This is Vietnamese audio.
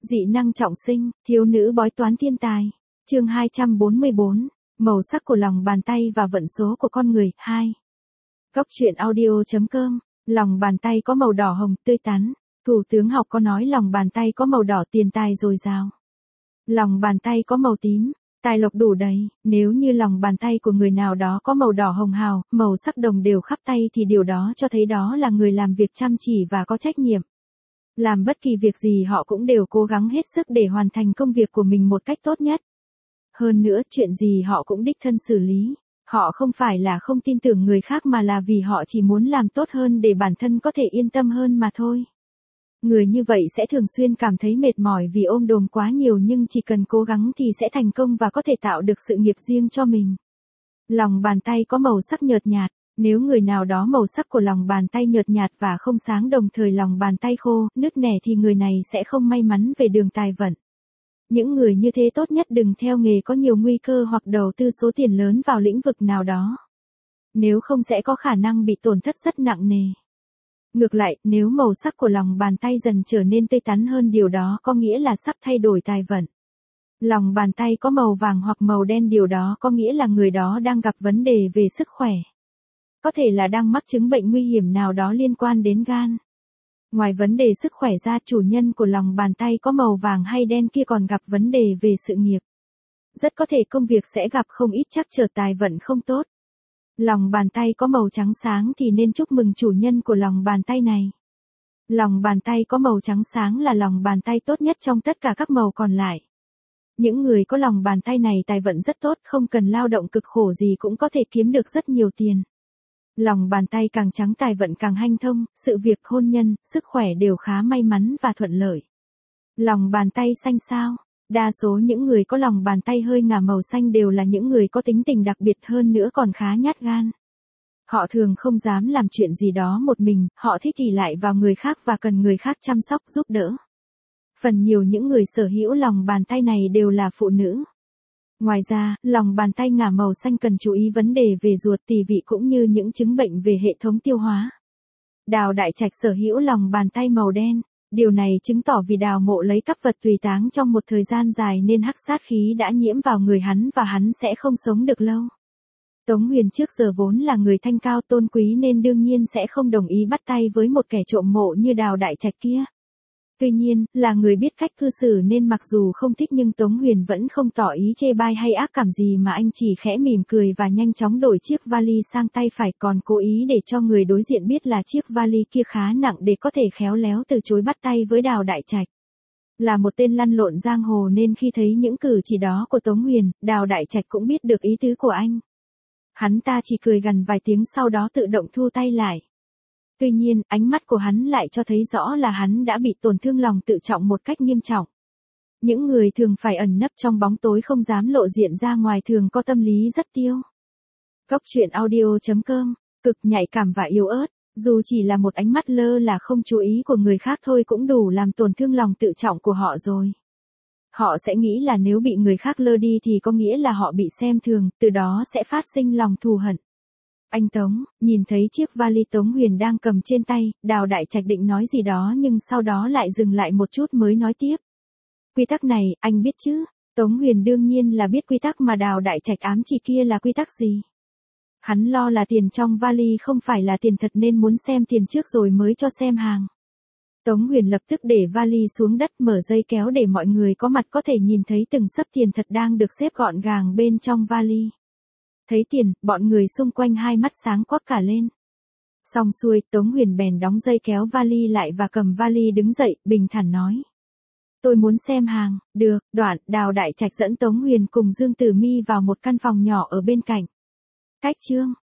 Dị năng trọng sinh, thiếu nữ bói toán thiên tài. Chương 244, màu sắc của lòng bàn tay và vận số của con người. 2. Góc truyện audio.com. Lòng bàn tay có màu đỏ hồng tươi tắn. Thủ tướng học có nói lòng bàn tay có màu đỏ tiền tài dồi dào. Lòng bàn tay có màu tím, tài lộc đủ đầy. Nếu như lòng bàn tay của người nào đó có màu đỏ hồng hào, màu sắc đồng đều khắp tay thì điều đó cho thấy đó là người làm việc chăm chỉ và có trách nhiệm. Làm bất kỳ việc gì họ cũng đều cố gắng hết sức để hoàn thành công việc của mình một cách tốt nhất. Hơn nữa, chuyện gì họ cũng đích thân xử lý. Họ không phải là không tin tưởng người khác mà là vì họ chỉ muốn làm tốt hơn để bản thân có thể yên tâm hơn mà thôi. Người như vậy sẽ thường xuyên cảm thấy mệt mỏi vì ôm đồm quá nhiều, nhưng chỉ cần cố gắng thì sẽ thành công và có thể tạo được sự nghiệp riêng cho mình. Lòng bàn tay có màu sắc nhợt nhạt. Nếu người nào đó màu sắc của lòng bàn tay nhợt nhạt và không sáng, đồng thời lòng bàn tay khô, nứt nẻ, thì người này sẽ không may mắn về đường tài vận. Những người như thế tốt nhất đừng theo nghề có nhiều nguy cơ hoặc đầu tư số tiền lớn vào lĩnh vực nào đó. Nếu không sẽ có khả năng bị tổn thất rất nặng nề. Ngược lại, nếu màu sắc của lòng bàn tay dần trở nên tươi tắn hơn, điều đó có nghĩa là sắp thay đổi tài vận. Lòng bàn tay có màu vàng hoặc màu đen, điều đó có nghĩa là người đó đang gặp vấn đề về sức khỏe. Có thể là đang mắc chứng bệnh nguy hiểm nào đó liên quan đến gan. Ngoài vấn đề sức khỏe ra, chủ nhân của lòng bàn tay có màu vàng hay đen kia còn gặp vấn đề về sự nghiệp. Rất có thể công việc sẽ gặp không ít trắc trở, tài vận không tốt. Lòng bàn tay có màu trắng sáng thì nên chúc mừng chủ nhân của lòng bàn tay này. Lòng bàn tay có màu trắng sáng là lòng bàn tay tốt nhất trong tất cả các màu còn lại. Những người có lòng bàn tay này tài vận rất tốt, không cần lao động cực khổ gì cũng có thể kiếm được rất nhiều tiền. Lòng bàn tay càng trắng tài vận càng hanh thông, sự việc, hôn nhân, sức khỏe đều khá may mắn và thuận lợi. Lòng bàn tay xanh sao? Đa số những người có lòng bàn tay hơi ngả màu xanh đều là những người có tính tình đặc biệt, hơn nữa còn khá nhát gan. Họ thường không dám làm chuyện gì đó một mình, họ thích ỷ lại vào người khác và cần người khác chăm sóc giúp đỡ. Phần nhiều những người sở hữu lòng bàn tay này đều là phụ nữ. Ngoài ra, lòng bàn tay ngả màu xanh cần chú ý vấn đề về ruột, tỳ vị cũng như những chứng bệnh về hệ thống tiêu hóa. Đào Đại Trạch sở hữu lòng bàn tay màu đen. Điều này chứng tỏ vì Đào Mộ lấy cắp vật tùy táng trong một thời gian dài nên hắc sát khí đã nhiễm vào người hắn và hắn sẽ không sống được lâu. Tống Huyền trước giờ vốn là người thanh cao tôn quý nên đương nhiên sẽ không đồng ý bắt tay với một kẻ trộm mộ như Đào Đại Trạch kia. Tuy nhiên, là người biết cách cư xử nên mặc dù không thích nhưng Tống Huyền vẫn không tỏ ý chê bai hay ác cảm gì, mà anh chỉ khẽ mỉm cười và nhanh chóng đổi chiếc vali sang tay phải, còn cố ý để cho người đối diện biết là chiếc vali kia khá nặng để có thể khéo léo từ chối bắt tay với Đào Đại Trạch. Là một tên lăn lộn giang hồ nên khi thấy những cử chỉ đó của Tống Huyền, Đào Đại Trạch cũng biết được ý tứ của anh. Hắn ta chỉ cười gằn vài tiếng sau đó tự động thu tay lại. Tuy nhiên, ánh mắt của hắn lại cho thấy rõ là hắn đã bị tổn thương lòng tự trọng một cách nghiêm trọng. Những người thường phải ẩn nấp trong bóng tối không dám lộ diện ra ngoài thường có tâm lý rất tiêu. Góc truyện audio.com, cực nhạy cảm và yếu ớt, dù chỉ là một ánh mắt lơ là không chú ý của người khác thôi cũng đủ làm tổn thương lòng tự trọng của họ rồi. Họ sẽ nghĩ là nếu bị người khác lơ đi thì có nghĩa là họ bị xem thường, từ đó sẽ phát sinh lòng thù hận. Anh Tống, nhìn thấy chiếc vali Tống Huyền đang cầm trên tay, Đào Đại Trạch định nói gì đó nhưng sau đó lại dừng lại một chút mới nói tiếp. Quy tắc này, anh biết chứ? Tống Huyền đương nhiên là biết quy tắc mà Đào Đại Trạch ám chỉ kia là quy tắc gì. Hắn lo là tiền trong vali không phải là tiền thật nên muốn xem tiền trước rồi mới cho xem hàng. Tống Huyền lập tức để vali xuống đất, mở dây kéo để mọi người có mặt có thể nhìn thấy từng xấp tiền thật đang được xếp gọn gàng bên trong vali. Thấy tiền, bọn người xung quanh hai mắt sáng quắc cả lên. Xong xuôi, Tống Huyền bèn đóng dây kéo vali lại và cầm vali đứng dậy, bình thản nói. Tôi muốn xem hàng. Được. Đoạn, Đào Đại Trạch dẫn Tống Huyền cùng Dương Tử Mi vào một căn phòng nhỏ ở bên cạnh. Cách chương.